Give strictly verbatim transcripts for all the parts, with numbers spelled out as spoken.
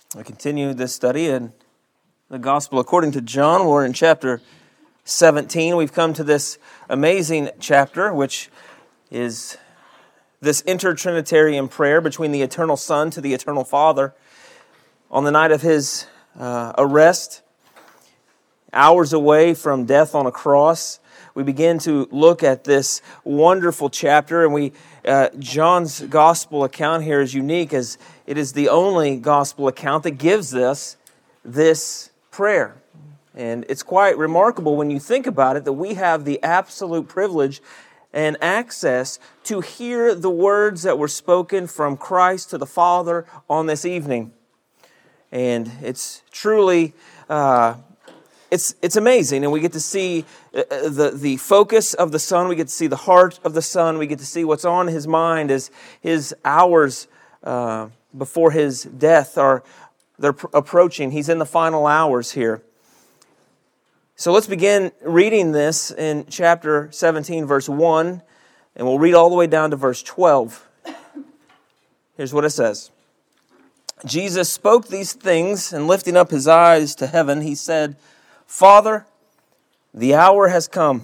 I continue this study in the Gospel according to John. We're in chapter seventeen. We've come to this amazing chapter, which is this intertrinitarian prayer between the eternal Son to the eternal Father on the night of His uh, arrest, hours away from death on a cross. We begin to look at this wonderful chapter, and we uh, John's gospel account here is unique as it is the only gospel account that gives us this prayer. And it's quite remarkable when you think about it that we have the absolute privilege and access to hear the words that were spoken from Christ to the Father on this evening. And it's truly uh, It's it's amazing, and we get to see the, the focus of the Son. We get to see the heart of the Son. We get to see what's on His mind as His hours uh, before His death are they're approaching. He's in the final hours here. So let's begin reading this in chapter seventeen, verse one, and we'll read all the way down to verse twelve. Here's what it says. Jesus spoke these things, and lifting up His eyes to heaven, He said, Father, the hour has come.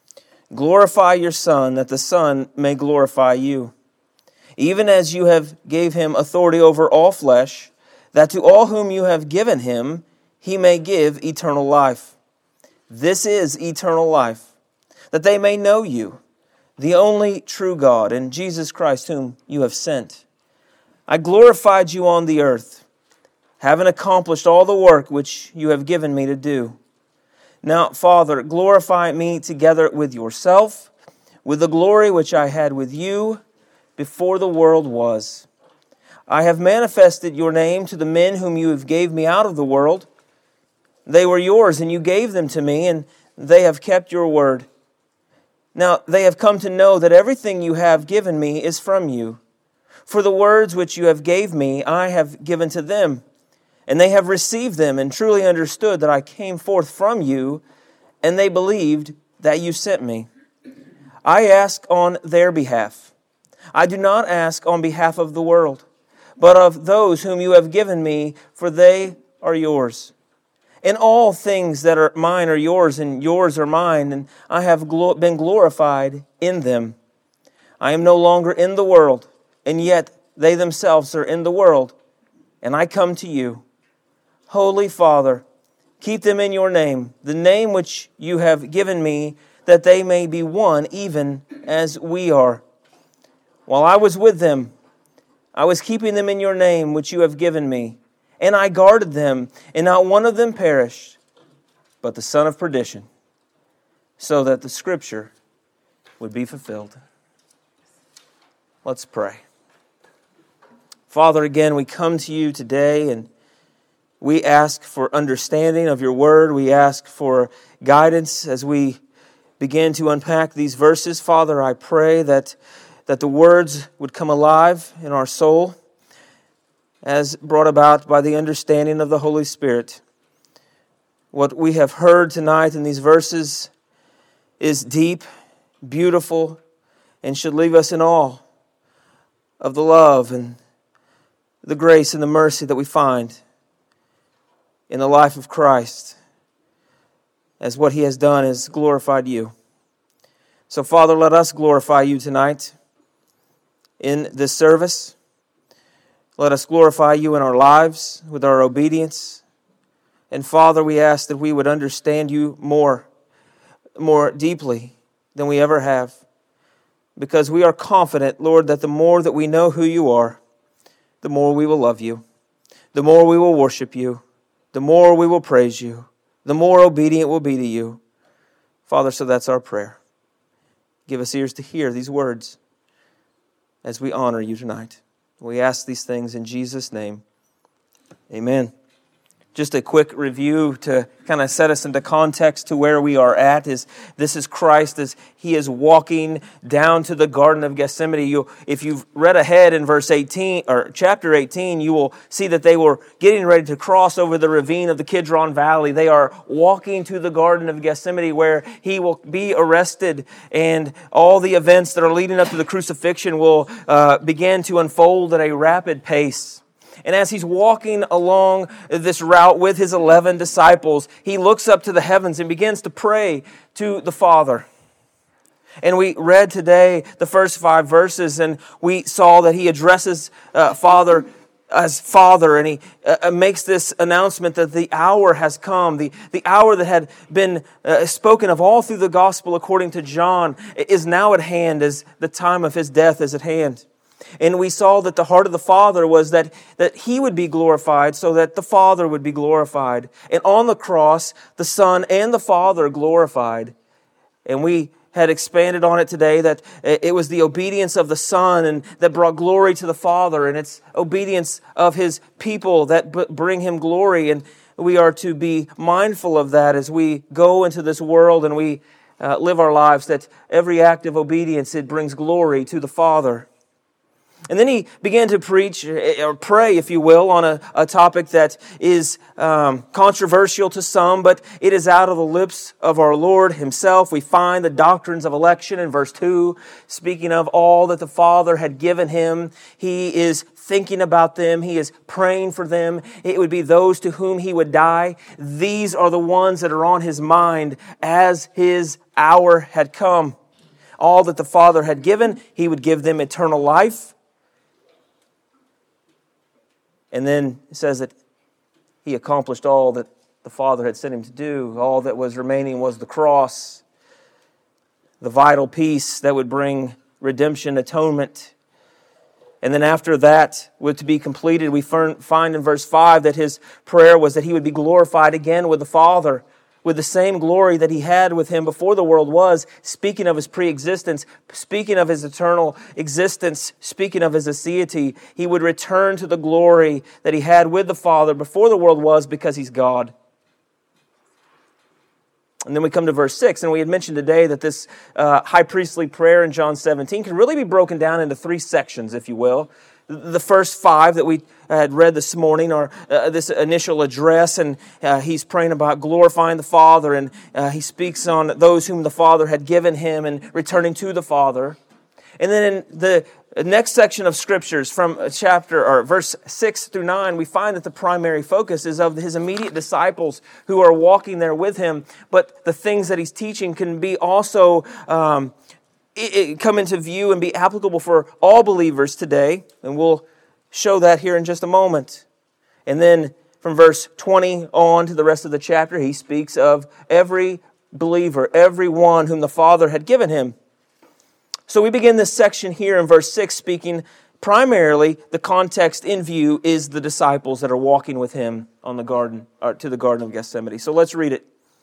Glorify your Son, that the Son may glorify you. Even as you have gave Him authority over all flesh, that to all whom you have given Him, He may give eternal life. This is eternal life, that they may know you, the only true God, and Jesus Christ whom you have sent. I glorified you on the earth, having accomplished all the work which you have given me to do. Now, Father, glorify me together with yourself, with the glory which I had with you before the world was. I have manifested your name to the men whom you have gave me out of the world. They were yours, and you gave them to me, and they have kept your word. Now, they have come to know that everything you have given me is from you. For the words which you have gave me, I have given to them. And they have received them and truly understood that I came forth from you, and they believed that you sent me. I ask on their behalf. I do not ask on behalf of the world, but of those whom you have given me, for they are yours. And all things that are mine are yours, and yours are mine, and I have been glorified in them. I am no longer in the world, and yet they themselves are in the world, and I come to you. Holy Father, keep them in your name, the name which you have given me, that they may be one even as we are. While I was with them, I was keeping them in your name which you have given me, and I guarded them, and not one of them perished, but the son of perdition, so that the Scripture would be fulfilled. Let's pray. Father, again, we come to you today, and we ask for understanding of your word. We ask for guidance as we begin to unpack these verses. Father, I pray that, that the words would come alive in our soul as brought about by the understanding of the Holy Spirit. What we have heard tonight in these verses is deep, beautiful, and should leave us in awe of the love and the grace and the mercy that we find in the life of Christ, as what He has done has glorified you. So, Father, let us glorify you tonight in this service. Let us glorify you in our lives with our obedience. And, Father, we ask that we would understand you more, more deeply than we ever have, because we are confident, Lord, that the more that we know who you are, the more we will love you, the more we will worship you, the more we will praise you, the more obedient we'll be to you. Father, so that's our prayer. Give us ears to hear these words as we honor you tonight. We ask these things in Jesus' name. Amen. Just a quick review to kind of set us into context to where we are at is this is Christ as He is walking down to the Garden of Gethsemane. You, if you've read ahead in verse eighteen or chapter eighteen, you will see that they were getting ready to cross over the ravine of the Kidron Valley. They are walking to the Garden of Gethsemane where He will be arrested, and all the events that are leading up to the crucifixion will uh, begin to unfold at a rapid pace. And as he's walking along this route with his eleven disciples, he looks up to the heavens and begins to pray to the Father. And we read today the first five verses, and we saw that he addresses uh, Father as Father, and he uh, makes this announcement that the hour has come. The, the hour that had been uh, spoken of all through the gospel according to John is now at hand, as the time of his death is at hand. And we saw that the heart of the Father was that, that he would be glorified so that the Father would be glorified. And on the cross, the Son and the Father glorified. And we had expanded on it today that it was the obedience of the Son and that brought glory to the Father, and it's obedience of His people that b- bring Him glory. And we are to be mindful of that as we go into this world and we uh, live our lives, that every act of obedience, it brings glory to the Father. And then he began to preach, or pray, if you will, on a, a topic that is um, controversial to some, but it is out of the lips of our Lord Himself. We find the doctrines of election in verse two, speaking of all that the Father had given Him. He is thinking about them. He is praying for them. It would be those to whom He would die. These are the ones that are on His mind as His hour had come. All that the Father had given, He would give them eternal life. And then it says that He accomplished all that the Father had sent Him to do. All that was remaining was the cross, the vital piece that would bring redemption, atonement. And then after that was to be completed, we find in verse five that His prayer was that He would be glorified again with the Father, with the same glory that He had with Him before the world was, speaking of His pre-existence, speaking of His eternal existence, speaking of His aseity. He would return to the glory that He had with the Father before the world was, because He's God. And then we come to verse six, and we had mentioned today that this uh, high priestly prayer in John seventeen can really be broken down into three sections, if you will. The first five that we had read this morning are uh, this initial address, and uh, he's praying about glorifying the Father, and uh, he speaks on those whom the Father had given him and returning to the Father. And then in the next section of Scriptures from chapter or verse six through nine, we find that the primary focus is of his immediate disciples who are walking there with him, but the things that he's teaching can be also um, It come into view and be applicable for all believers today, and we'll show that here in just a moment. And then from verse twenty on to the rest of the chapter, he speaks of every believer, every one whom the Father had given him. So we begin this section here in verse six, speaking primarily, the context in view is the disciples that are walking with him on the garden, or to the Garden of Gethsemane. So let's read it.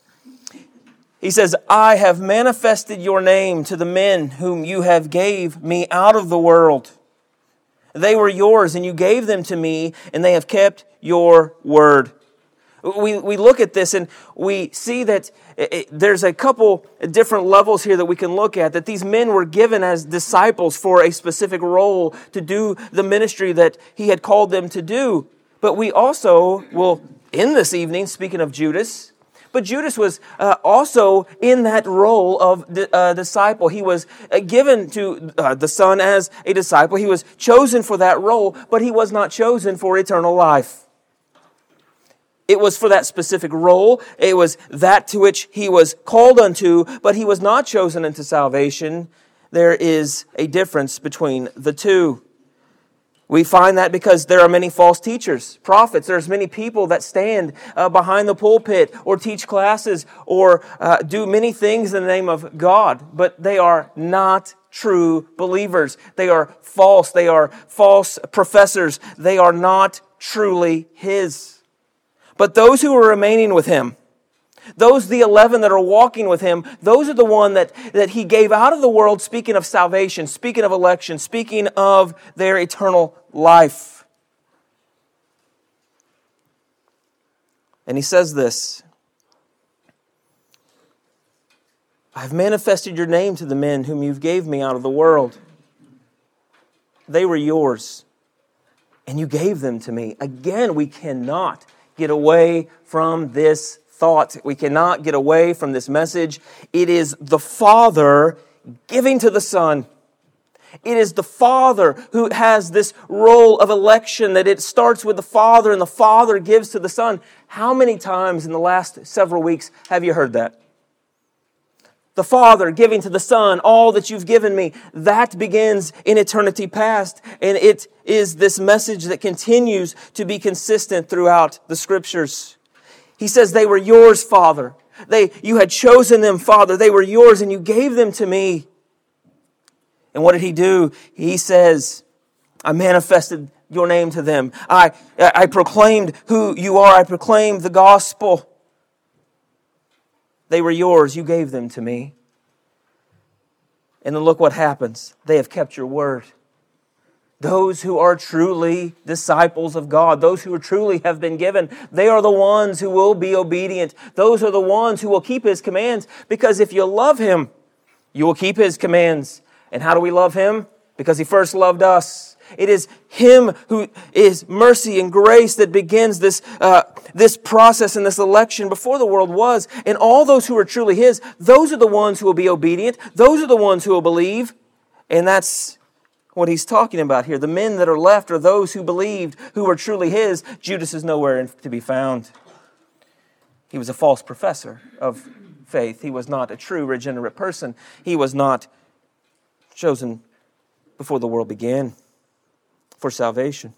He says, I have manifested your name to the men whom you have gave me out of the world. They were yours, and you gave them to me, and they have kept your word. We we look at this, and we see that it, there's a couple different levels here that we can look at, that these men were given as disciples for a specific role to do the ministry that he had called them to do. But we also will, in this evening, speaking of Judas, but Judas was uh, also in that role of uh, disciple. He was uh, given to uh, the Son as a disciple. He was chosen for that role, but he was not chosen for eternal life. It was for that specific role. It was that to which he was called unto, but he was not chosen unto salvation. There is a difference between the two. We find that because there are many false teachers, prophets. There's many people that stand uh, behind the pulpit or teach classes or uh, do many things in the name of God, but they are not true believers. They are false. They are false professors. They are not truly His. But those who are remaining with Him, those, the eleven that are walking with Him, those are the one that, that He gave out of the world, speaking of salvation, speaking of election, speaking of their eternal life. And He says this, I have manifested your name to the men whom you gave me out of the world. They were yours, and you gave them to me. Again, we cannot get away from this thought. We cannot get away from this message. It is the Father giving to the Son. It is the Father who has this role of election, that it starts with the Father and the Father gives to the Son. How many times in the last several weeks have you heard that? The Father giving to the Son all that you've given me. That begins in eternity past. And it is this message that continues to be consistent throughout the Scriptures. He says, they were yours, Father. They, you had chosen them, Father. They were yours and you gave them to me. And what did He do? He says, I manifested your name to them. I, I proclaimed who you are. I proclaimed the gospel. They were yours. You gave them to me. And then look what happens. They have kept your word. Those who are truly disciples of God, those who are truly have been given, they are the ones who will be obedient. Those are the ones who will keep His commands. Because if you love Him, you will keep His commands. And how do we love Him? Because He first loved us. It is Him who is mercy and grace that begins this, uh, this process and this election before the world was. And all those who are truly His, those are the ones who will be obedient. Those are the ones who will believe. And that's what He's talking about here. The men that are left are those who believed, who were truly His. Judas is nowhere to be found. He was a false professor of faith. He was not a true regenerate person. He was not chosen before the world began for salvation.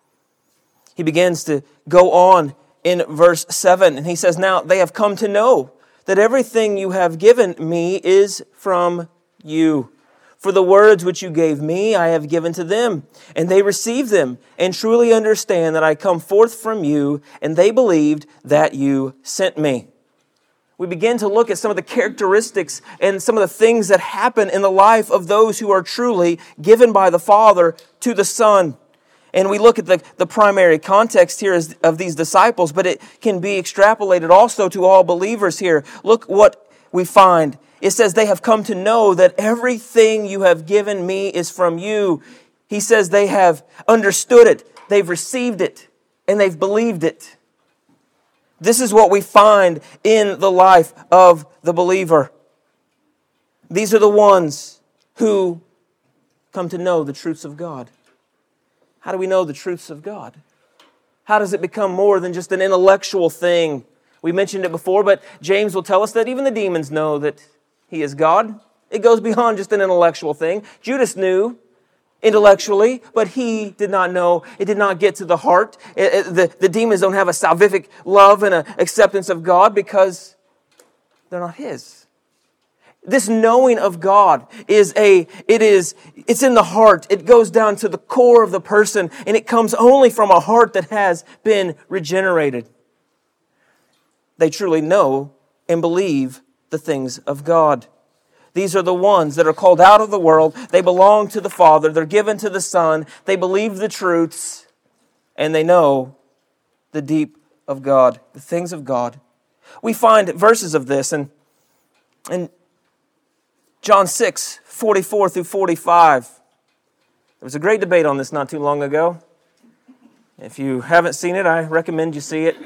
He begins to go on in verse seven, and he says, now they have come to know that everything you have given me is from you. For the words which you gave me, I have given to them, and they received them, and truly understand that I come forth from you, and they believed that you sent me. We begin to look at some of the characteristics and some of the things that happen in the life of those who are truly given by the Father to the Son. And we look at the, the primary context here of these disciples, but it can be extrapolated also to all believers here. Look what we find. It says, they have come to know that everything you have given me is from you. He says they have understood it, they've received it, and they've believed it. This is what we find in the life of the believer. These are the ones who come to know the truths of God. How do we know the truths of God? How does it become more than just an intellectual thing? We mentioned it before, but James will tell us that even the demons know that He is God. It goes beyond just an intellectual thing. Judas knew intellectually, but he did not know. It did not get to the heart. It, it, the, the demons don't have a salvific love and an acceptance of God because they're not His. This knowing of God is a, it is, it's in the heart. It goes down to the core of the person, and it comes only from a heart that has been regenerated. They truly know and believe the things of God. These are the ones that are called out of the world. They belong to the Father. They're given to the Son. They believe the truths, and they know the deep of God, the things of God. We find verses of this in, in John six, forty-four through forty-five. There was a great debate on this not too long ago. If you haven't seen it, I recommend you see it.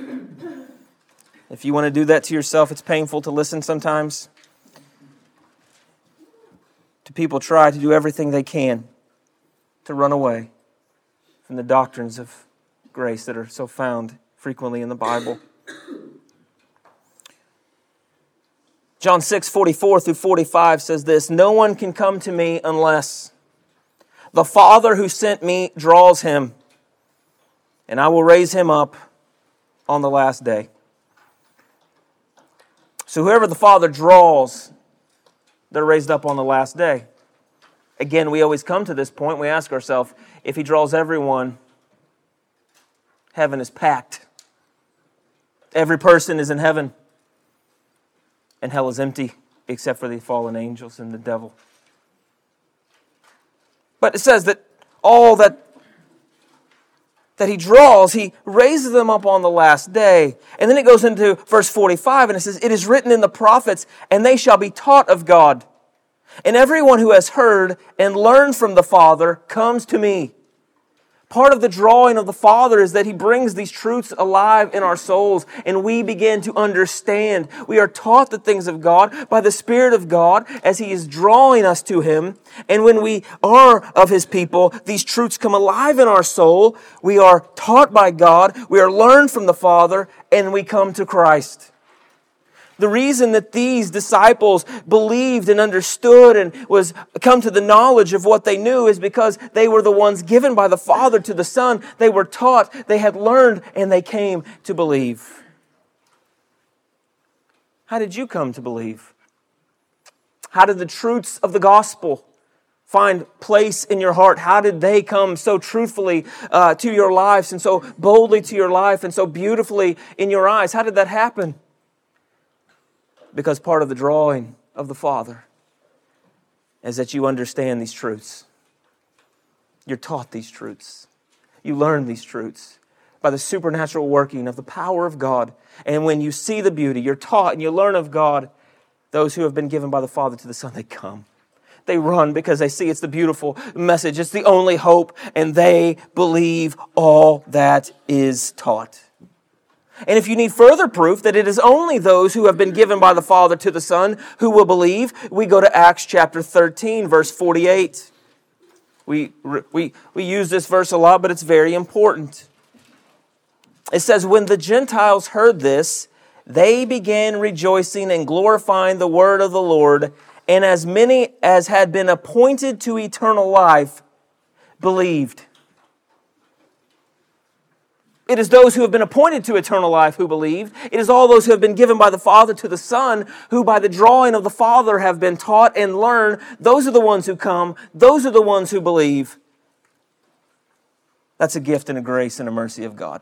If you want to do that to yourself, it's painful to listen sometimes to people try to do everything they can to run away from the doctrines of grace that are so found frequently in the Bible. John six, forty-four through forty-five says this, no one can come to me unless the Father who sent me draws him, and I will raise him up on the last day. So whoever the Father draws, they're raised up on the last day. Again, we always come to this point. We ask ourselves, if He draws everyone, heaven is packed. Every person is in heaven. And hell is empty, except for the fallen angels and the devil. But it says that all that that He draws, He raises them up on the last day. And then it goes into verse forty-five, and it says, it is written in the prophets, and they shall be taught of God. And everyone who has heard and learned from the Father comes to me. Part of the drawing of the Father is that He brings these truths alive in our souls, and we begin to understand. We are taught the things of God by the Spirit of God as He is drawing us to Him. And when we are of His people, these truths come alive in our soul. We are taught by God, we are learned from the Father, and we come to Christ. The reason that these disciples believed and understood and was come to the knowledge of what they knew is because they were the ones given by the Father to the Son. They were taught, they had learned, and they came to believe. How did you come to believe? How did the truths of the gospel find place in your heart? How did they come so truthfully uh, to your lives and so boldly to your life and so beautifully in your eyes? How did that happen? Because part of the drawing of the Father is that you understand these truths. You're taught these truths. You learn these truths by the supernatural working of the power of God. And when you see the beauty, you're taught and you learn of God, those who have been given by the Father to the Son, they come. They run because they see it's the beautiful message. It's the only hope, and they believe all that is taught. And if you need further proof that it is only those who have been given by the Father to the Son who will believe, we go to Acts chapter thirteen, verse forty-eight. We, we, we use this verse a lot, but it's very important. It says, when the Gentiles heard this, they began rejoicing and glorifying the word of the Lord, and as many as had been appointed to eternal life believed. It is those who have been appointed to eternal life who believe. It is all those who have been given by the Father to the Son, who by the drawing of the Father have been taught and learned. Those are the ones who come. Those are the ones who believe. That's a gift and a grace and a mercy of God.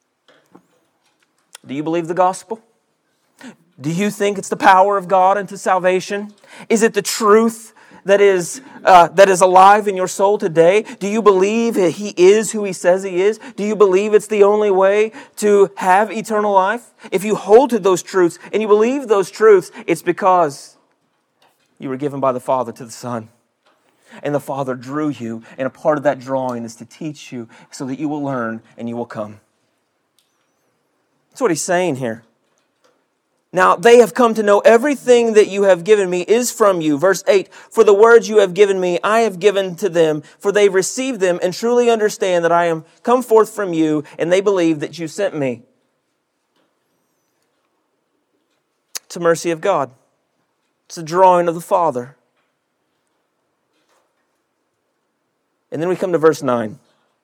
Do you believe the gospel? Do you think it's the power of God unto salvation? Is it the truth that is uh, that is alive in your soul today? Do you believe He is who He says He is? Do you believe it's the only way to have eternal life? If you hold to those truths and you believe those truths, it's because you were given by the Father to the Son. And the Father drew you, and a part of that drawing is to teach you so that you will learn and you will come. That's what He's saying here. Now, they have come to know everything that you have given me is from you. Verse eight, for the words you have given me, I have given to them, for they receive them and truly understand that I am come forth from you, and they believe that you sent me. It's a mercy of God. It's a drawing of the Father. And then we come to verse nine.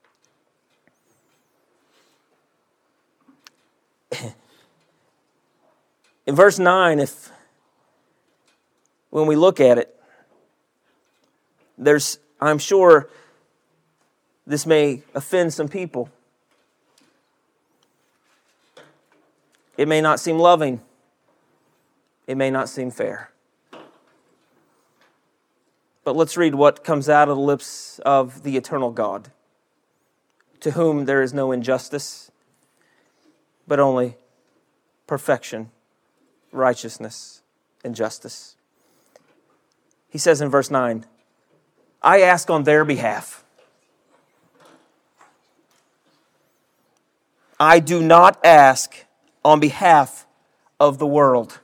In verse nine, if when we look at it, there's, I'm sure this may offend some people. It may not seem loving. It may not seem fair. But let's read what comes out of the lips of the eternal God, to whom there is no injustice, but only perfection, righteousness, and justice. He says in verse nine, I ask on their behalf. I do not ask on behalf of the world.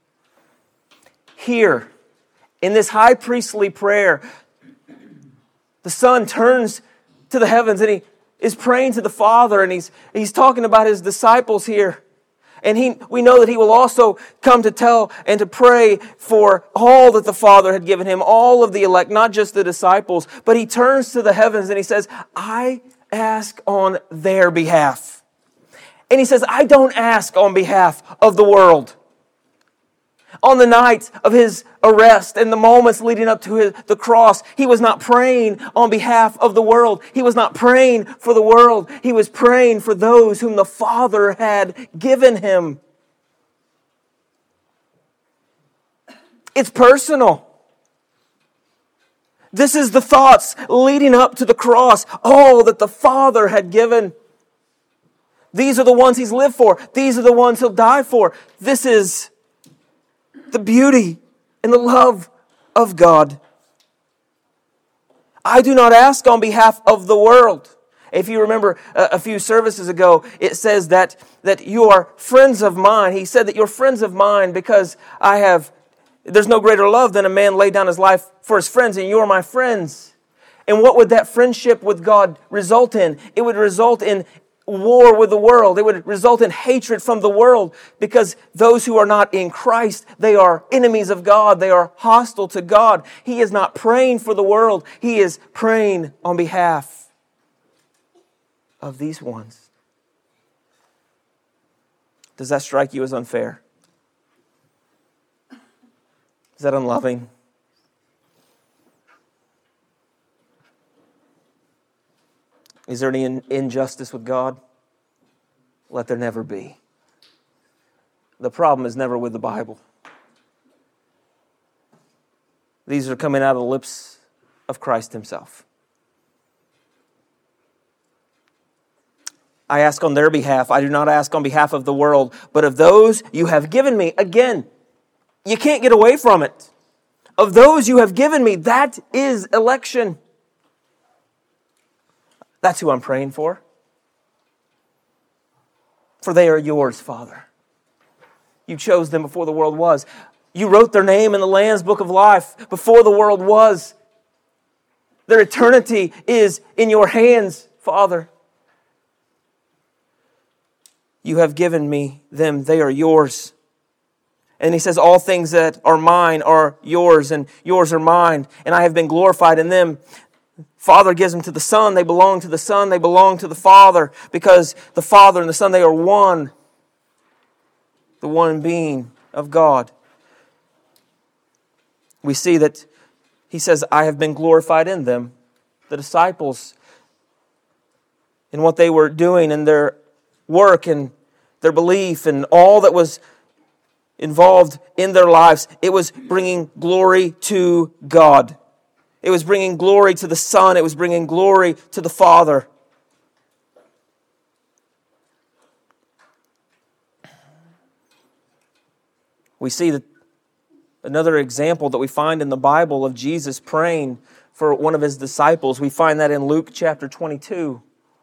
Here, in this high priestly prayer, the Son turns to the heavens and He is praying to the Father, and he's, he's talking about His disciples here. And he, we know that He will also come to tell and to pray for all that the Father had given Him, all of the elect, not just the disciples. But He turns to the heavens and He says, I ask on their behalf. And He says, I don't ask on behalf of the world. On the night of His arrest and the moments leading up to his, the cross, He was not praying on behalf of the world. He was not praying for the world. He was praying for those whom the Father had given Him. It's personal. This is the thoughts leading up to the cross. All that the Father had given. These are the ones He's lived for. These are the ones He'll die for. This is the beauty and the love of God. I do not ask on behalf of the world. If you remember a, a few services ago, it says that, that you are friends of mine. He said that you're friends of mine because I have, there's no greater love than a man lay down his life for his friends, and you are my friends. And what would that friendship with God result in? It would result in war with the world. It would result in hatred from the world, because those who are not in Christ, they are enemies of God. They are hostile to God. He is not praying for the world. He is praying on behalf of these ones. Does that strike you as unfair? Is that unloving? Is there any in- injustice with God? Let there never be. The problem is never with the Bible. These are coming out of the lips of Christ Himself. I ask on their behalf. I do not ask on behalf of the world, but of those you have given me. Again, you can't get away from it. Of those you have given me, that is election. That's who I'm praying for. For they are yours, Father. You chose them before the world was. You wrote their name in the Lamb's Book of Life before the world was. Their eternity is in your hands, Father. You have given me them. They are yours. And He says, all things that are mine are yours, and yours are mine, and I have been glorified in them. Father gives them to the Son. They belong to the Son. They belong to the Father, because the Father and the Son, they are one. The one being of God. We see that He says, I have been glorified in them. The disciples, in what they were doing, in their work and their belief and all that was involved in their lives, it was bringing glory to God. It was bringing glory to the Son. It was bringing glory to the Father. We see that another example that we find in the Bible of Jesus praying for one of His disciples. We find that in Luke chapter twenty-two.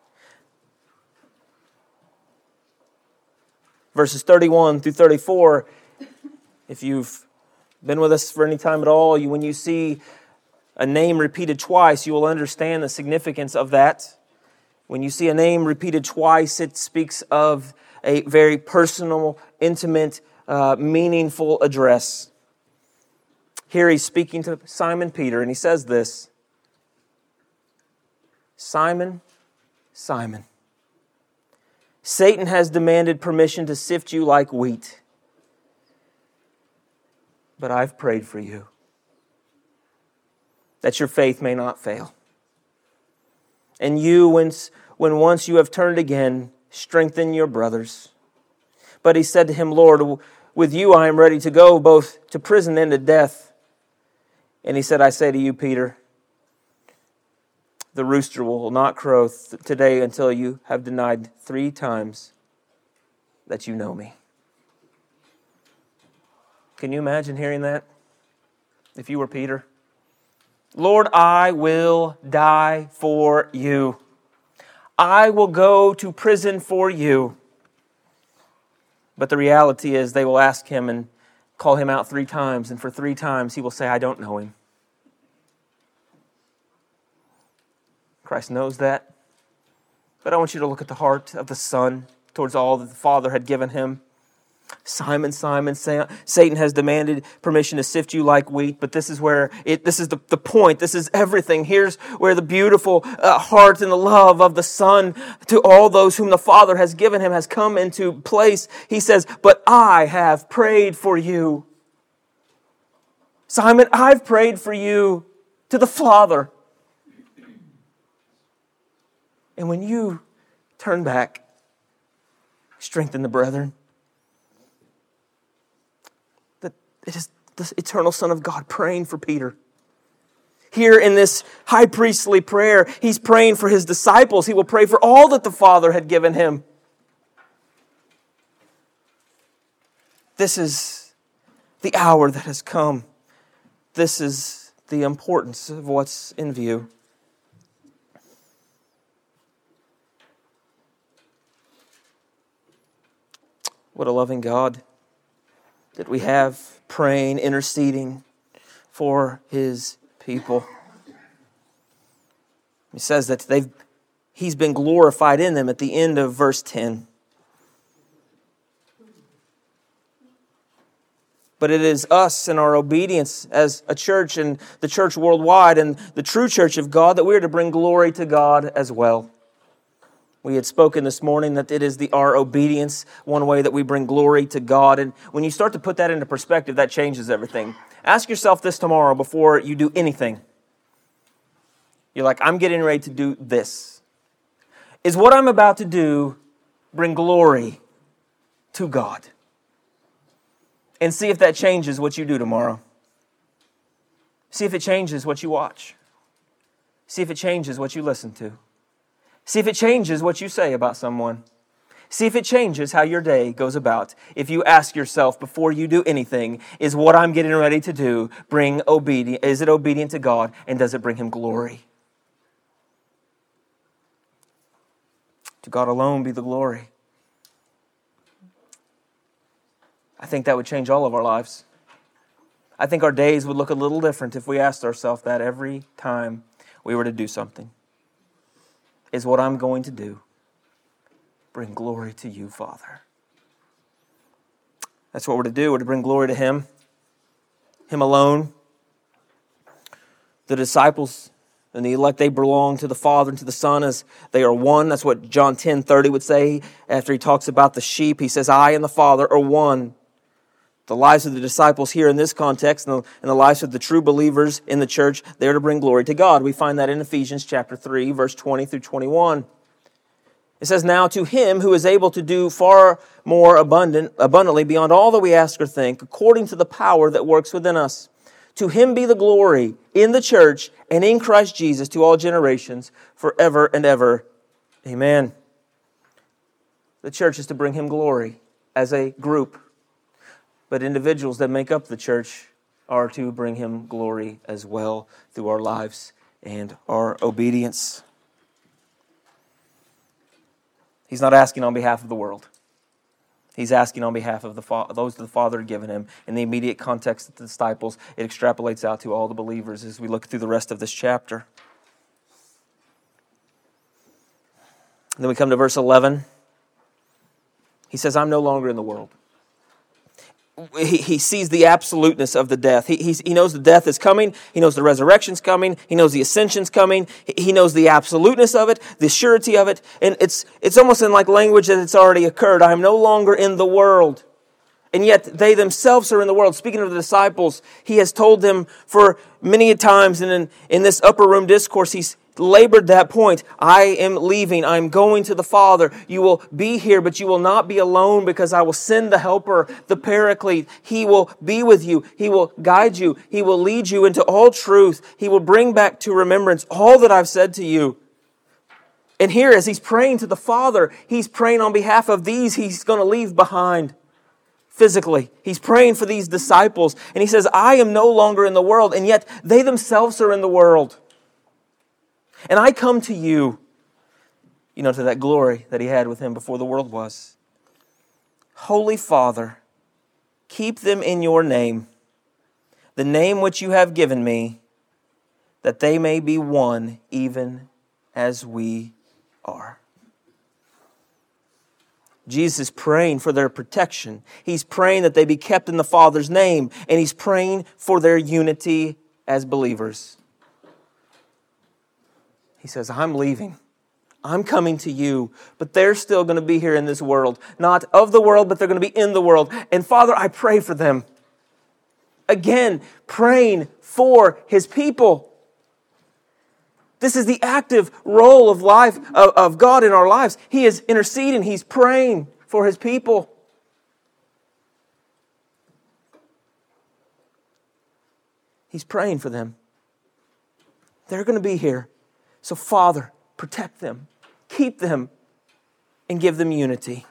Verses thirty-one through thirty-four. If you've been with us for any time at all, you, when you see a name repeated twice, you will understand the significance of that. When you see a name repeated twice, it speaks of a very personal, intimate, uh, meaningful address. Here He's speaking to Simon Peter, and He says this, Simon, Simon, Satan has demanded permission to sift you like wheat, but I've prayed for you, that your faith may not fail. And you, when, when once you have turned again, strengthen your brothers. But he said to him, Lord, with you I am ready to go both to prison and to death. And he said, I say to you, Peter, the rooster will not crow th- today until you have denied three times that you know me. Can you imagine hearing that if you were Peter? Lord, I will die for you. I will go to prison for you. But the reality is they will ask him and call him out three times, and for three times he will say, I don't know him. Christ knows that. But I want you to look at the heart of the Son towards all that the Father had given him. Simon, Simon, Satan has demanded permission to sift you like wheat, but this is where it, this is the, the point. This is everything. Here's where the beautiful uh, heart and the love of the Son to all those whom the Father has given him has come into place. He says, but I have prayed for you. Simon, I've prayed for you to the Father. And when you turn back, strengthen the brethren. It is the eternal Son of God praying for Peter. Here in this high priestly prayer, he's praying for his disciples. He will pray for all that the Father had given him. This is the hour that has come. This is the importance of what's in view. What a loving God that we have, praying, interceding for His people. He says that they've He's been glorified in them at the end of verse ten. But it is us and our obedience as a church and the church worldwide and the true church of God that we are to bring glory to God as well. We had spoken this morning that it is the our obedience, one way that we bring glory to God. And when you start to put that into perspective, that changes everything. Ask yourself this tomorrow before you do anything. You're like, I'm getting ready to do this. Is what I'm about to do bring glory to God? And see if that changes what you do tomorrow. See if it changes what you watch. See if it changes what you listen to. See if it changes what you say about someone. See if it changes how your day goes about. If you ask yourself before you do anything, is what I'm getting ready to do bring obedience? Is it obedient to God? And does it bring Him glory? To God alone be the glory. I think that would change all of our lives. I think our days would look a little different if we asked ourselves that every time we were to do something. Is what I'm going to do bring glory to you, Father? That's what we're to do. We're to bring glory to Him. Him alone. The disciples and the elect, they belong to the Father and to the Son as they are one. That's what John ten thirty would say after he talks about the sheep. He says, I and the Father are one. The lives of the disciples here in this context and the, and the lives of the true believers in the church, they're to bring glory to God. We find that in Ephesians chapter three, verse twenty through twenty-one. It says, now to Him who is able to do far more abundant, abundantly beyond all that we ask or think, according to the power that works within us. To Him be the glory in the church and in Christ Jesus to all generations, forever and ever. Amen. The church is to bring Him glory as a group. But individuals that make up the church are to bring Him glory as well through our lives and our obedience. He's not asking on behalf of the world. He's asking on behalf of the fa- those that the Father had given Him. In the immediate context of the disciples, it extrapolates out to all the believers as we look through the rest of this chapter. And then we come to verse eleven. He says, I'm no longer in the world. He, he sees the absoluteness of the death. He, he's, he knows the death is coming. He knows the resurrection's coming. He knows the ascension's coming. He, he knows the absoluteness of it, the surety of it. And it's, it's almost in like language that it's already occurred. I am no longer in the world. And yet they themselves are in the world. Speaking of the disciples, He has told them for many times, and in, in this upper room discourse, He's labored that point. I am leaving. I'm going to the Father. You will be here, but you will not be alone because I will send the Helper, the Paraclete. He will be with you. He will guide you. He will lead you into all truth. He will bring back to remembrance all that I've said to you. And here, as He's praying to the Father, He's praying on behalf of these He's going to leave behind. Physically, He's praying for these disciples. And He says, I am no longer in the world, and yet they themselves are in the world. And I come to you, you know, to that glory that He had with Him before the world was. Holy Father, keep them in your name, the name which you have given me, that they may be one even as we are. Jesus is praying for their protection. He's praying that they be kept in the Father's name, and He's praying for their unity as believers. He says, I'm leaving. I'm coming to you, but they're still going to be here in this world. Not of the world, but they're going to be in the world. And Father, I pray for them. Again, praying for His people. This is the active role of life of, of God in our lives. He is interceding. He's praying for His people. He's praying for them. They're going to be here. So, Father, protect them, keep them, and give them unity.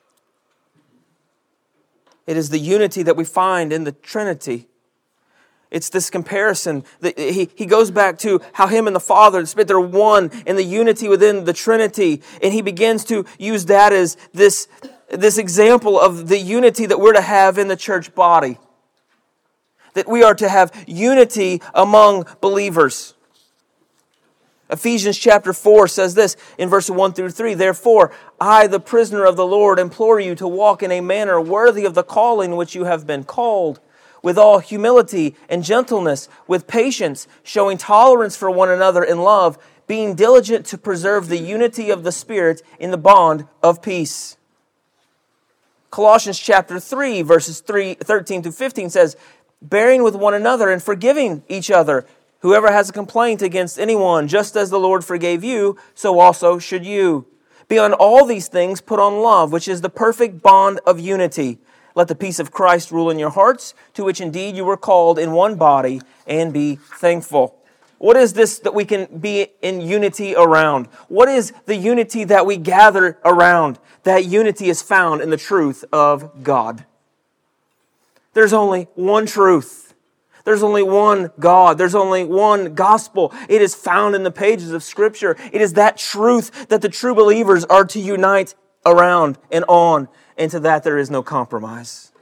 It is the unity that we find in the Trinity. It's this comparison. That he, he goes back to how him and the Father, the Spirit, they're one in the unity within the Trinity. And he begins to use that as this, this example of the unity that we're to have in the church body. That we are to have unity among believers. Ephesians chapter four says this in verses one through three. Therefore, I, the prisoner of the Lord, implore you to walk in a manner worthy of the calling which you have been called, with all humility and gentleness, with patience, showing tolerance for one another in love, being diligent to preserve the unity of the Spirit in the bond of peace. Colossians chapter three, verses three, thirteen to fifteen says, bearing with one another and forgiving each other, whoever has a complaint against anyone, just as the Lord forgave you, so also should you. Beyond all these things, put on love, which is the perfect bond of unity. Let the peace of Christ rule in your hearts, to which indeed you were called in one body, and be thankful. What is this that we can be in unity around? What is the unity that we gather around? That unity is found in the truth of God. There's only one truth. There's only one God. There's only one gospel. It is found in the pages of Scripture. It is that truth that the true believers are to unite around and on. And to that there is no compromise.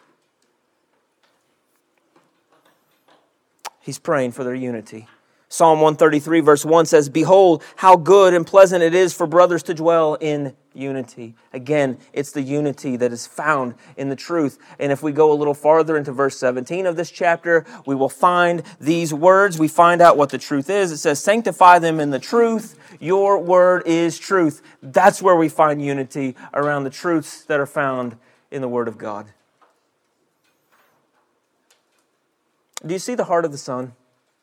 He's praying for their unity. Psalm one thirty-three verse one says, behold, how good and pleasant it is for brothers to dwell in unity. Again, it's the unity that is found in the truth. And if we go a little farther into verse seventeen of this chapter, we will find these words. We find out what the truth is. It says, sanctify them in the truth. Your word is truth. That's where we find unity around the truths that are found in the Word of God. Do you see the heart of the Son?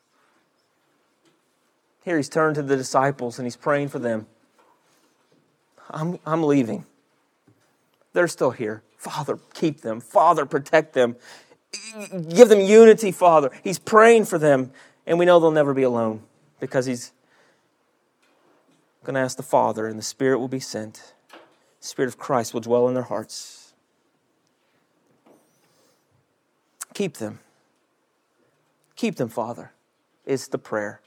Here he's turned to the disciples and he's praying for them. I'm, I'm leaving. They're still here. Father, keep them. Father, protect them. Give them unity, Father. He's praying for them. And we know they'll never be alone because he's going to ask the Father and the Spirit will be sent. The Spirit of Christ will dwell in their hearts. Keep them. Keep them, Father, is the prayer.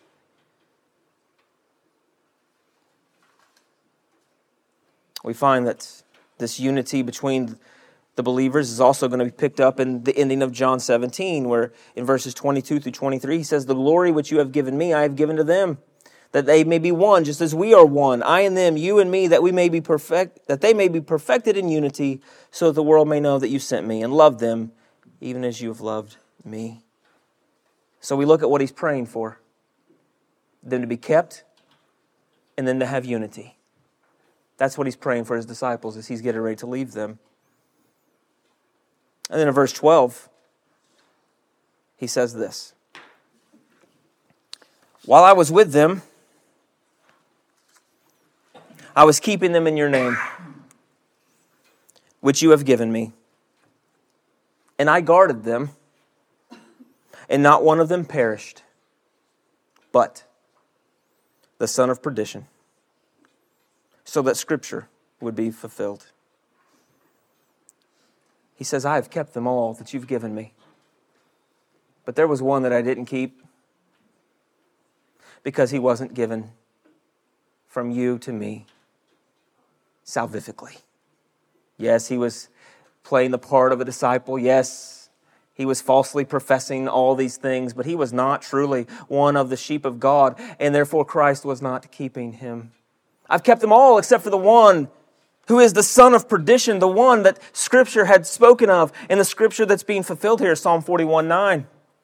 We find that this unity between the believers is also going to be picked up in the ending of John seventeen, where in verses twenty-two through twenty-three, he says, the glory which you have given me, I have given to them, that they may be one, just as we are one, I and them, you and me, that we may be perfect, that they may be perfected in unity, so that the world may know that you sent me and loved them, even as you have loved me. So we look at what he's praying for. Them to be kept, and then to have unity. That's what he's praying for his disciples as he's getting ready to leave them. And then in verse twelve, he says this. While I was with them, I was keeping them in your name, which you have given me. And I guarded them, and not one of them perished, but the son of perdition, so that Scripture would be fulfilled. He says, I have kept them all that you've given me. But there was one that I didn't keep because he wasn't given from you to me salvifically. Yes, he was playing the part of a disciple. Yes, he was falsely professing all these things, but he was not truly one of the sheep of God, and therefore Christ was not keeping him. I've kept them all except for the one who is the son of perdition, the one that Scripture had spoken of, and the Scripture that's being fulfilled here, Psalm forty-one nine.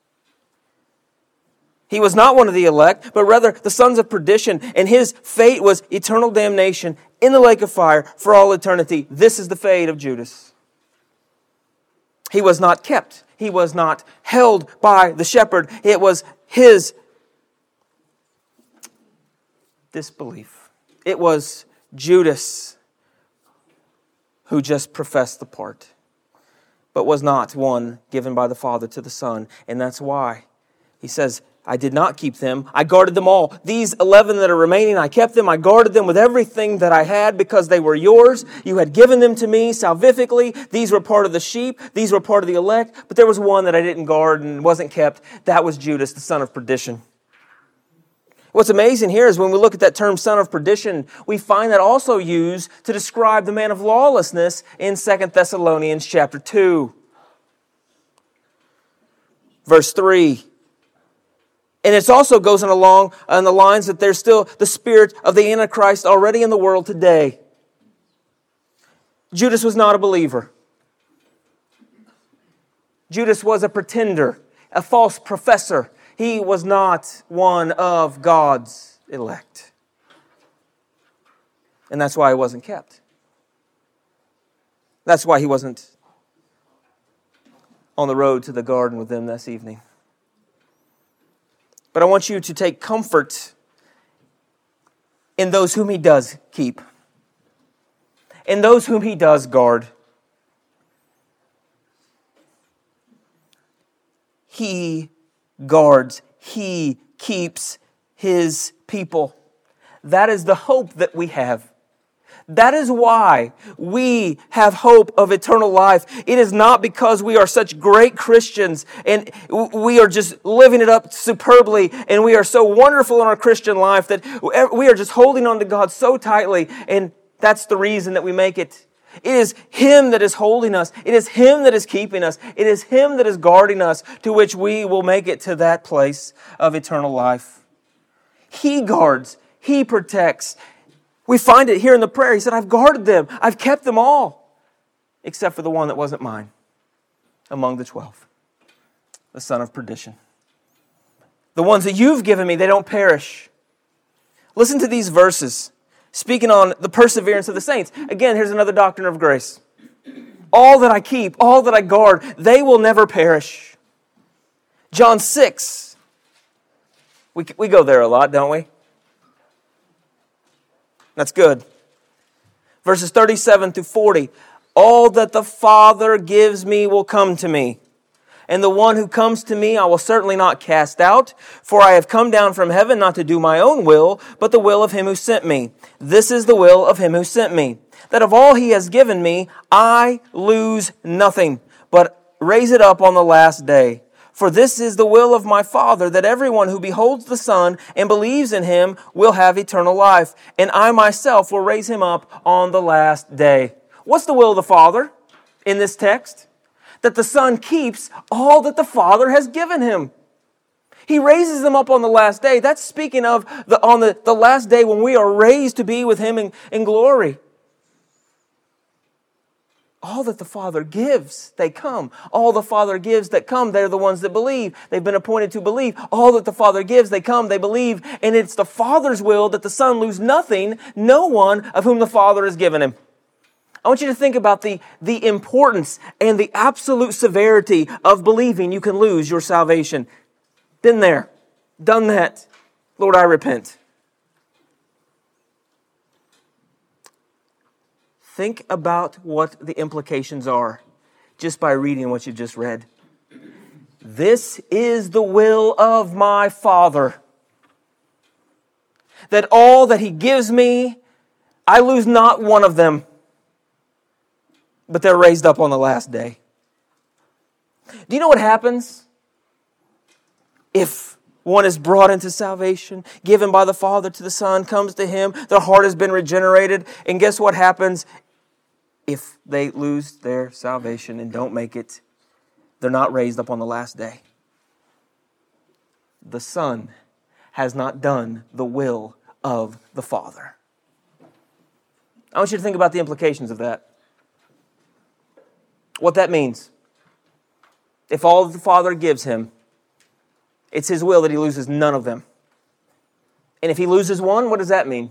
He was not one of the elect, but rather the sons of perdition, and his fate was eternal damnation in the lake of fire for all eternity. This is the fate of Judas. He was not kept. He was not held by the shepherd. It was his disbelief. It was Judas who just professed the part, but was not one given by the Father to the Son. And that's why he says, I did not keep them. I guarded them all. These eleven that are remaining, I kept them. I guarded them with everything that I had because they were yours. You had given them to me salvifically. These were part of the sheep. These were part of the elect. But there was one that I didn't guard and wasn't kept. That was Judas, the son of perdition. What's amazing here is when we look at that term son of perdition, we find that also used to describe the man of lawlessness in Second Thessalonians chapter two. Verse three. And it also goes on along on the lines that there's still the spirit of the Antichrist already in the world today. Judas was not a believer. Judas was a pretender, a false professor. He was not one of God's elect. And that's why he wasn't kept. That's why he wasn't on the road to the garden with them this evening. But I want you to take comfort in those whom He does keep, in those whom He does guard. He guards, He keeps His people. That is the hope that we have. That is why we have hope of eternal life. It is not because we are such great Christians and we are just living it up superbly and we are so wonderful in our Christian life that we are just holding on to God so tightly, and that's the reason that we make it. It is Him that is holding us. It is Him that is keeping us. It is Him that is guarding us, to which we will make it to that place of eternal life. He guards. He protects. We find it here in the prayer. He said, I've guarded them. I've kept them all, except for the one that wasn't mine among the twelve, the son of perdition. The ones that you've given me, they don't perish. Listen to these verses, speaking on the perseverance of the saints. Again, here's another doctrine of grace. All that I keep, all that I guard, they will never perish. John six. We, we go there a lot, don't we? That's good. Verses thirty-seven through forty. All that the Father gives me will come to me. And the one who comes to me I will certainly not cast out. For I have come down from heaven not to do my own will, but the will of Him who sent me. This is the will of Him who sent me, that of all He has given me, I lose nothing, but raise it up on the last day. For this is the will of my Father, that everyone who beholds the Son and believes in Him will have eternal life, and I myself will raise him up on the last day. What's the will of the Father in this text? That the Son keeps all that the Father has given Him. He raises them up on the last day. That's speaking of the, on the, the last day when we are raised to be with Him in, in glory. All that the Father gives, they come. All the Father gives that come, they're the ones that believe. They've been appointed to believe. All that the Father gives, they come, they believe. And it's the Father's will that the Son lose nothing, no one of whom the Father has given Him. I want you to think about the, the importance and the absolute severity of believing you can lose your salvation. Been there. Done that. Lord, I repent. Think about what the implications are just by reading what you just read. This is the will of my Father, that all that He gives me, I lose not one of them, but they're raised up on the last day. Do you know what happens if one is brought into salvation, given by the Father to the Son, comes to Him, their heart has been regenerated, and guess what happens? If they lose their salvation and don't make it, they're not raised up on the last day. The Son has not done the will of the Father. I want you to think about the implications of that. What that means. If all that the Father gives Him, it's His will that He loses none of them. And if He loses one, what does that mean?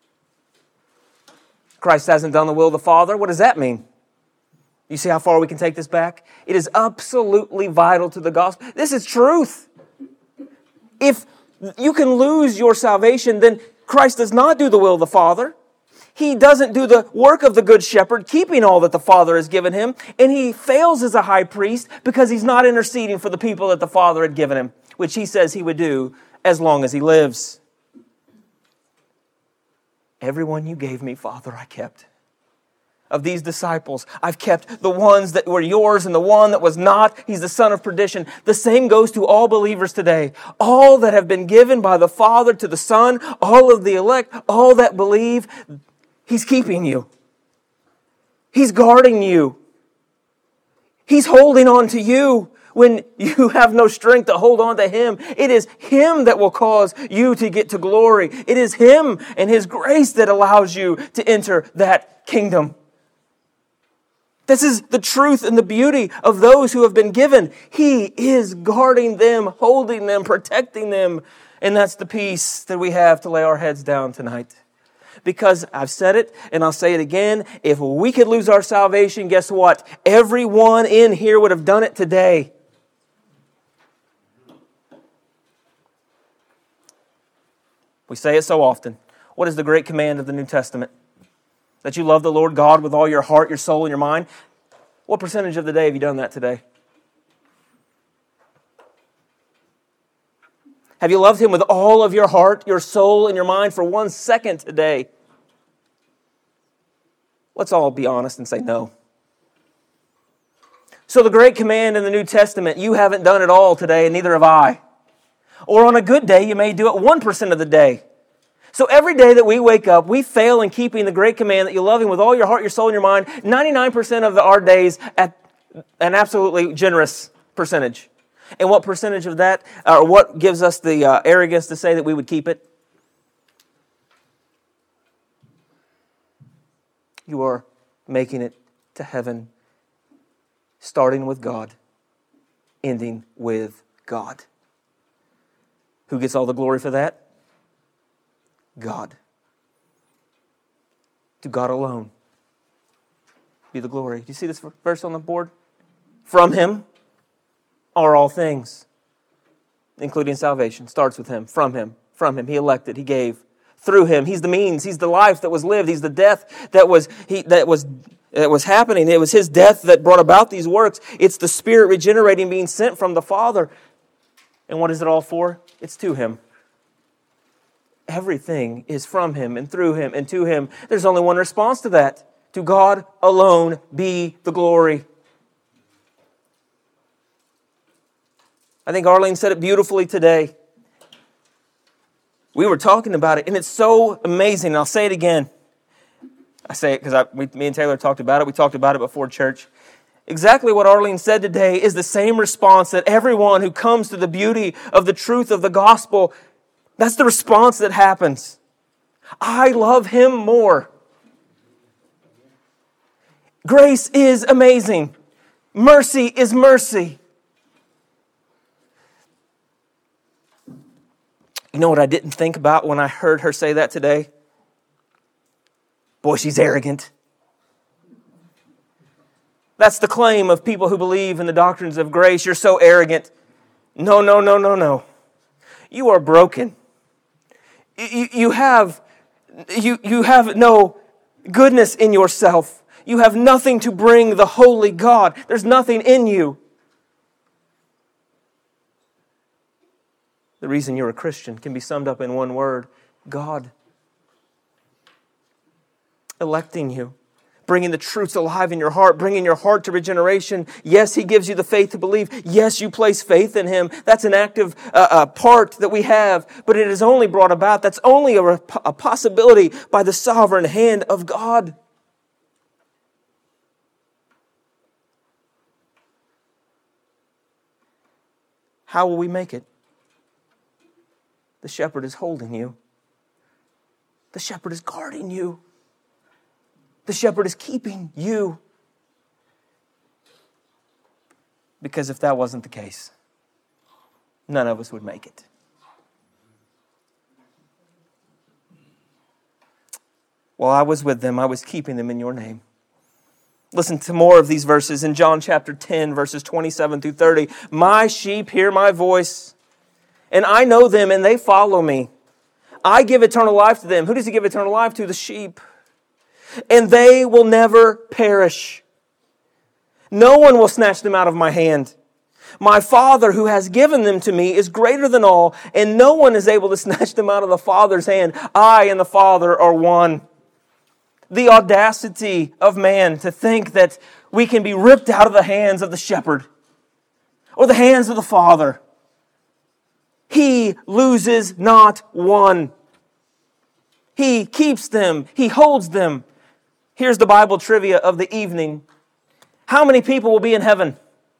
Christ hasn't done the will of the Father. What does that mean? You see how far we can take this back? It is absolutely vital to the gospel. This is truth. If you can lose your salvation, then Christ does not do the will of the Father. He doesn't do the work of the Good Shepherd, keeping all that the Father has given Him. And He fails as a high priest because He's not interceding for the people that the Father had given Him. which he says he would do as long as he lives. Everyone you gave me, Father, I kept. Of these disciples, I've kept the ones that were yours and the one that was not. He's the son of perdition. The same goes to all believers today. All that have been given by the Father to the Son, all of the elect, all that believe, He's keeping you. He's guarding you. He's holding on to you when you have no strength to hold on to Him. It is Him that will cause you to get to glory. It is Him and His grace that allows you to enter that kingdom. This is the truth and the beauty of those who have been given. He is guarding them, holding them, protecting them. And that's the peace that we have to lay our heads down tonight. Because I've said it and I'll say it again. If we could lose our salvation, guess what? Everyone in here would have done it today. We say it so often. What is the great command of the New Testament? That you love the Lord God with all your heart, your soul, and your mind. What percentage of the day have you done that today? Have you loved Him with all of your heart, your soul, and your mind for one second today? Let's all be honest and say no. So the great command in the New Testament, you haven't done it all today, and neither have I. Or on a good day, you may do it one percent of the day. So every day that we wake up, we fail in keeping the great command that you love Him with all your heart, your soul, and your mind. ninety-nine percent of our days at an absolutely generous percentage. And what percentage of that, or what gives us the uh, arrogance to say that we would keep it? You are making it to heaven, starting with God, ending with God. Who gets all the glory for that? God. To God alone be the glory. Do you see this verse on the board? From Him are all things, including salvation. Starts with Him, from Him, from Him. He elected, He gave. Through Him, He's the means. He's the life that was lived. He's the death that was he that was that was happening. It was His death that brought about these works. It's the Spirit regenerating, being sent from the Father. And what is it all for? It's to Him. Everything is from Him and through Him and to Him. There's only one response to that. To God alone be the glory. I think Arlene said it beautifully today. We were talking about it, and it's so amazing. And I'll say it again. I say it because me and Taylor talked about it. We talked about it before church. Exactly what Arlene said today is the same response that everyone who comes to the beauty of the truth of the gospel, that's the response that happens. I love Him more. Grace is amazing. Mercy is mercy. You know what I didn't think about when I heard her say that today? Boy, she's arrogant. That's the claim of people who believe in the doctrines of grace. You're so arrogant. No, no, no, no, no. You are broken. You, you have, you, you have no goodness in yourself. You have nothing to bring the holy God. There's nothing in you. The reason you're a Christian can be summed up in one word: God. Electing you, bringing the truths alive in your heart, bringing your heart to regeneration. Yes, He gives you the faith to believe. Yes, you place faith in Him. That's an active uh, uh, part that we have, but it is only brought about, that's only a, a possibility by the sovereign hand of God. How will we make it? The shepherd is holding you. The shepherd is guarding you. The shepherd is keeping you. Because if that wasn't the case, none of us would make it. While I was with them, I was keeping them in your name. Listen to more of these verses in John chapter ten, verses twenty-seven through thirty. My sheep hear my voice, and I know them, and they follow me. I give eternal life to them. Who does He give eternal life to? The sheep. And they will never perish. No one will snatch them out of my hand. My Father who has given them to me is greater than all, and no one is able to snatch them out of the Father's hand. I and the Father are one. The audacity of man to think that we can be ripped out of the hands of the shepherd or the hands of the Father. He loses not one. He keeps them. He holds them. Here's the Bible trivia of the evening. How many people will be in heaven?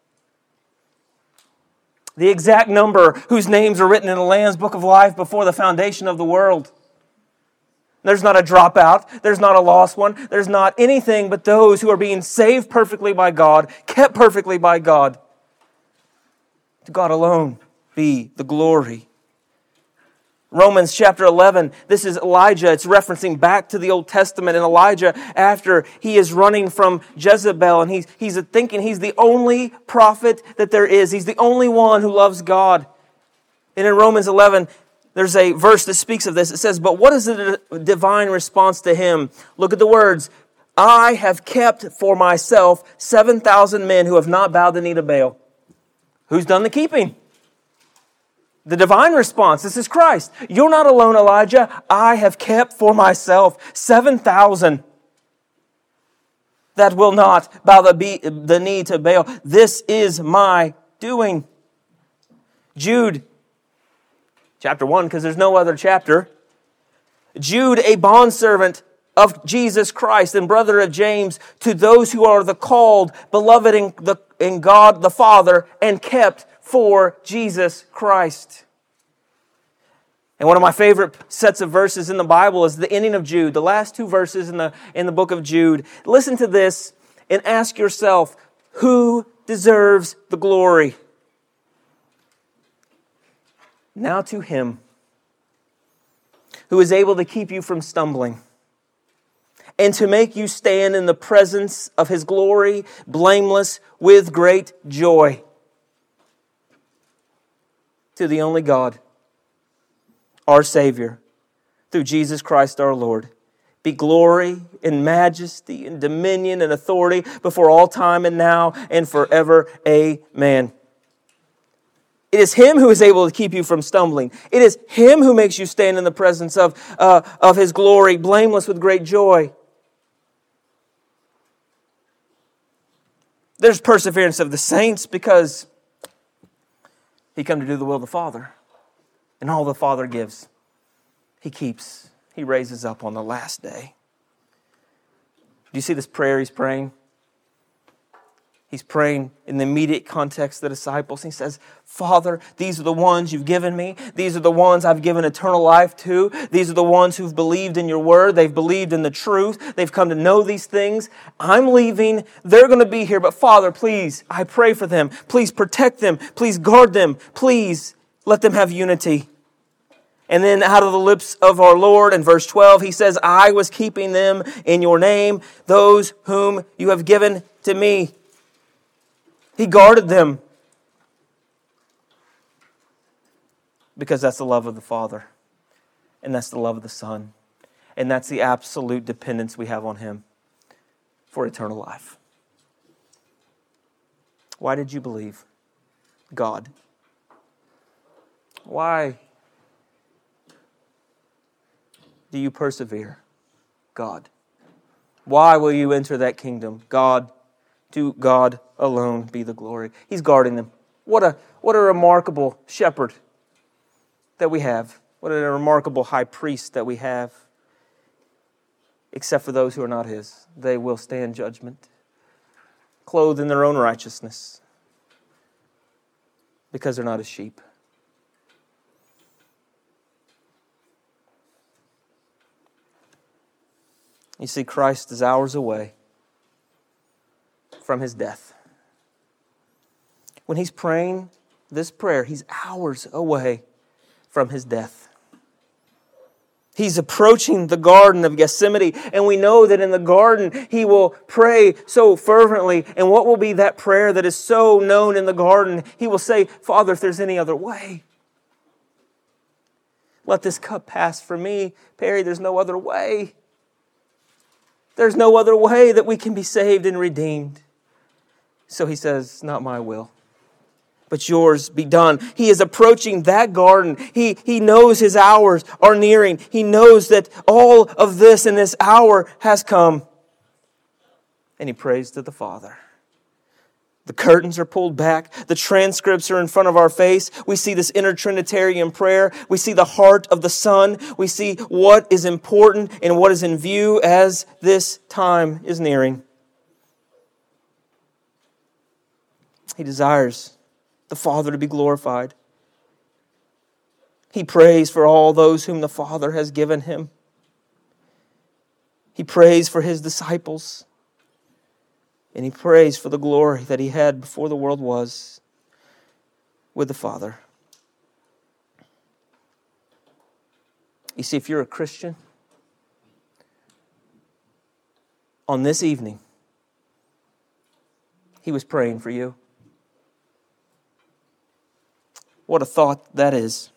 The exact number whose names are written in the Lamb's Book of Life before the foundation of the world. There's not a dropout. There's not a lost one. There's not anything but those who are being saved perfectly by God, kept perfectly by God. To God alone be the glory. Romans chapter eleven, this is Elijah. It's referencing back to the Old Testament. And Elijah, after he is running from Jezebel, and he's, he's thinking he's the only prophet that there is. He's the only one who loves God. And in Romans eleven, there's a verse that speaks of this. It says, but what is the divine response to him? Look at the words. I have kept for myself seven thousand men who have not bowed the knee to Baal. Who's done the keeping? The divine response, this is Christ. You're not alone, Elijah. I have kept for myself seven thousand that will not bow the, be- the knee to Baal. This is my doing. Jude, chapter one, because there's no other chapter. Jude, a bondservant of Jesus Christ and brother of James, to those who are the called, beloved in, the, in God the Father, and kept for Jesus Christ. And one of my favorite sets of verses in the Bible is the ending of Jude, the last two verses in the, in the book of Jude. Listen to this and ask yourself, who deserves the glory? Now to Him who is able to keep you from stumbling and to make you stand in the presence of His glory, blameless, with great joy. To the only God, our Savior, through Jesus Christ our Lord, be glory and majesty and dominion and authority before all time and now and forever. Amen. It is Him who is able to keep you from stumbling. It is Him who makes you stand in the presence of, uh, of His glory, blameless with great joy. There's perseverance of the saints because He come to do the will of the Father. And all the Father gives, He keeps. He raises up on the last day. Do you see this prayer He's praying? He's praying in the immediate context of the disciples. He says, Father, these are the ones You've given me. These are the ones I've given eternal life to. These are the ones who've believed in Your word. They've believed in the truth. They've come to know these things. I'm leaving. They're going to be here. But Father, please, I pray for them. Please protect them. Please guard them. Please let them have unity. And then out of the lips of our Lord, in verse twelve, He says, I was keeping them in Your name, those whom You have given to me. He guarded them because that's the love of the Father. And that's the love of the Son. And that's the absolute dependence we have on Him for eternal life. Why did you believe God? Why do you persevere? God. Why will you enter that kingdom? God. To God alone be the glory. He's guarding them. What a, what a remarkable shepherd that we have. What a remarkable high priest that we have. Except for those who are not His. They will stand judgment, clothed in their own righteousness, because they're not His sheep. You see, Christ is hours away from His death. When He's praying this prayer, He's hours away from His death. He's approaching the Garden of Gethsemane, and we know that in the garden He will pray so fervently. And what will be that prayer that is so known in the garden? He will say, Father, if there's any other way, let this cup pass from me. Perry, there's no other way. There's no other way that we can be saved and redeemed. So He says, not my will, but yours be done. He is approaching that garden. He, he knows his hours are nearing. He knows that all of this in this hour has come. And he prays to the Father. The curtains are pulled back. The transcripts are in front of our face. We see this inner Trinitarian prayer. We see the heart of the Son. We see what is important and what is in view as this time is nearing. He desires the Father to be glorified. He prays for all those whom the Father has given him. He prays for his disciples. And he prays for the glory that he had before the world was with the Father. You see, if you're a Christian, on this evening, he was praying for you. What a thought that is.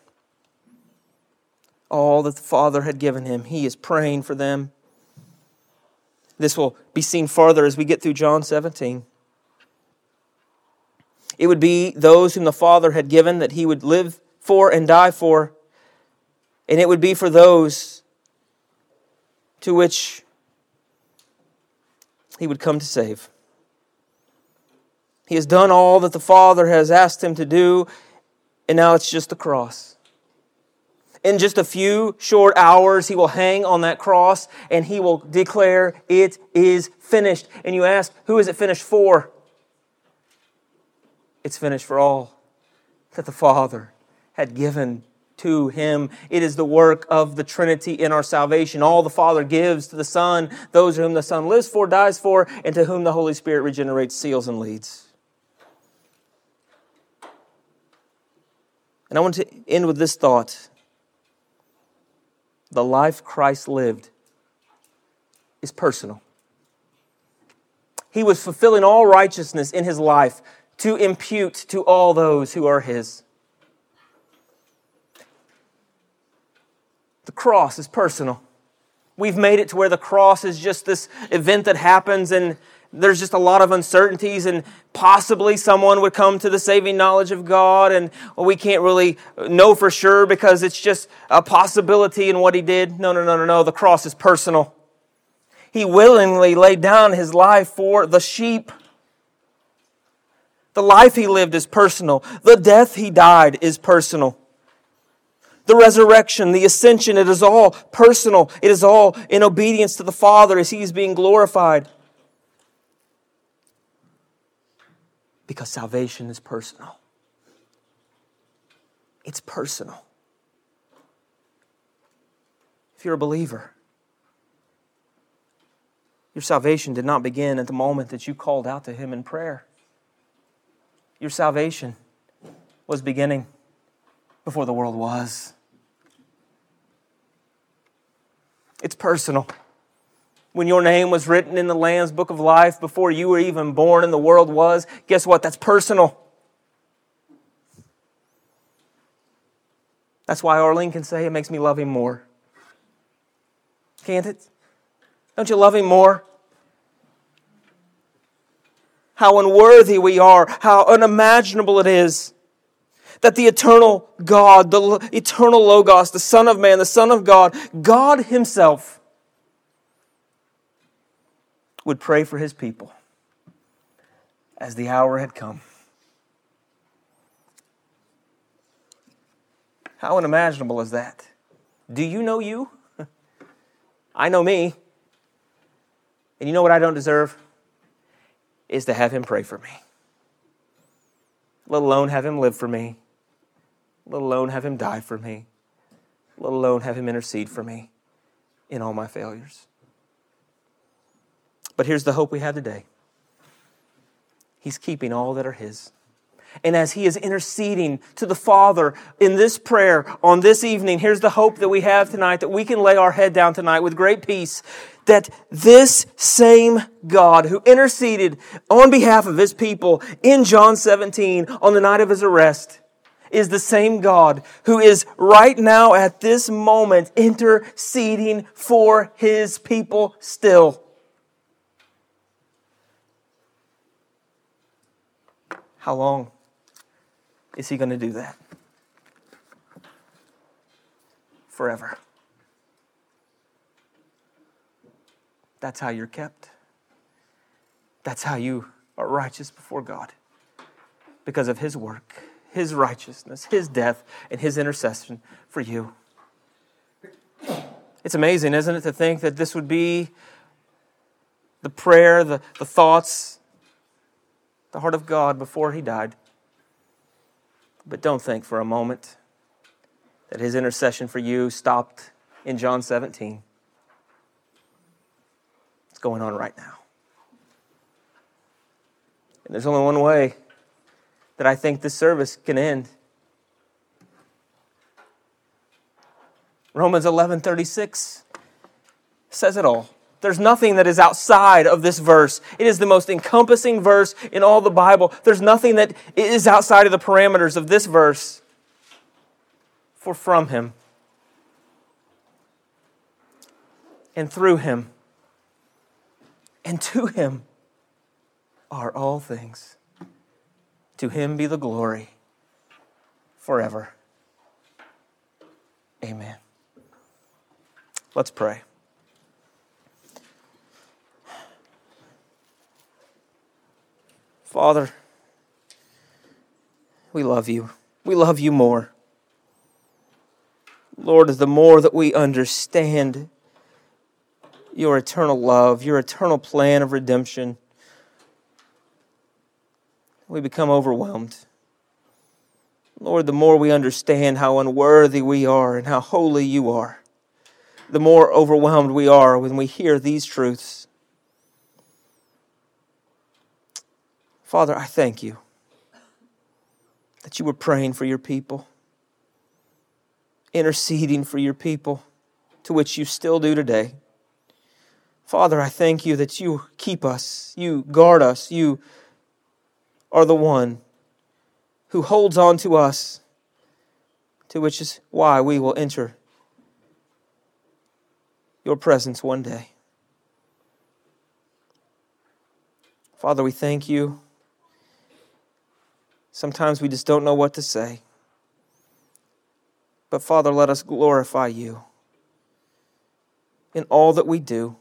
All that the Father had given him, he is praying for them. This will be seen further as we get through John seventeen. It would be those whom the Father had given that he would live for and die for. And it would be for those to which he would come to save. He has done all that the Father has asked him to do, and now it's just the cross. In just a few short hours, he will hang on that cross and he will declare, it is finished. And you ask, who is it finished for? It's finished for all that the Father had given to him. It is the work of the Trinity in our salvation. All the Father gives to the Son, those whom the Son lives for, dies for, and to whom the Holy Spirit regenerates, seals, and leads. And I want to end with this thought. The life Christ lived is personal. He was fulfilling all righteousness in his life to impute to all those who are his. The cross is personal. We've made it to where the cross is just this event that happens and there's just a lot of uncertainties and possibly someone would come to the saving knowledge of God and well, we can't really know for sure because it's just a possibility in what he did. No, no, no, no, no. The cross is personal. He willingly laid down his life for the sheep. The life he lived is personal. The death he died is personal. The resurrection, the ascension, it is all personal. It is all in obedience to the Father as he is being glorified. Because salvation is personal. It's personal. If you're a believer, your salvation did not begin at the moment that you called out to him in prayer. Your salvation was beginning before the world was. It's personal. When your name was written in the Lamb's Book of Life before you were even born and the world was, guess what? That's personal. That's why Arlene can say it makes me love him more. Can't it? Don't you love him more? How unworthy we are, how unimaginable it is that the eternal God, the eternal Logos, the Son of Man, the Son of God, God himself, would pray for his people as the hour had come. How unimaginable is that? Do you know you? I know me. And you know what I don't deserve? Is to have him pray for me. Let alone have him live for me. Let alone have him die for me. Let alone have him intercede for me in all my failures. But here's the hope we have today. He's keeping all that are his. And as he is interceding to the Father in this prayer on this evening, here's the hope that we have tonight, that we can lay our head down tonight with great peace, that this same God who interceded on behalf of his people in John seventeen on the night of his arrest is the same God who is right now at this moment interceding for his people still. How long is He going to do that? Forever. That's how you're kept. That's how you are righteous before God. Because of His work, His righteousness, His death, and His intercession for you. It's amazing, isn't it, to think that this would be the prayer, the, the thoughts, the heart of God before He died. But don't think for a moment that His intercession for you stopped in John seventeen. It's going on right now. And there's only one way that I think this service can end. Romans eleven thirty-six says it all. There's nothing that is outside of this verse. It is the most encompassing verse in all the Bible. There's nothing that is outside of the parameters of this verse. For from Him and through Him and to Him are all things. To Him be the glory forever. Amen. Let's pray. Father, we love You. We love You more. Lord, the more that we understand Your eternal love, Your eternal plan of redemption, we become overwhelmed. Lord, the more we understand how unworthy we are and how holy You are, the more overwhelmed we are when we hear these truths. Father, I thank You that You were praying for Your people, interceding for Your people, to which You still do today. Father, I thank You that You keep us, You guard us, You are the one who holds on to us, to which is why we will enter Your presence one day. Father, we thank You. Sometimes we just don't know what to say. But Father, let us glorify You in all that we do,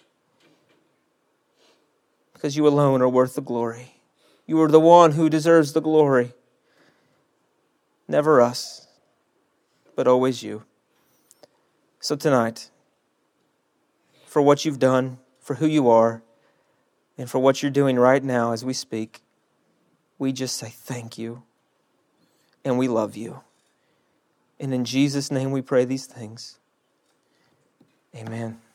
because You alone are worth the glory. You are the one who deserves the glory. Never us, but always You. So tonight, for what You've done, for who You are, and for what You're doing right now as we speak, we just say thank You, and we love You. And in Jesus' name we pray these things. Amen.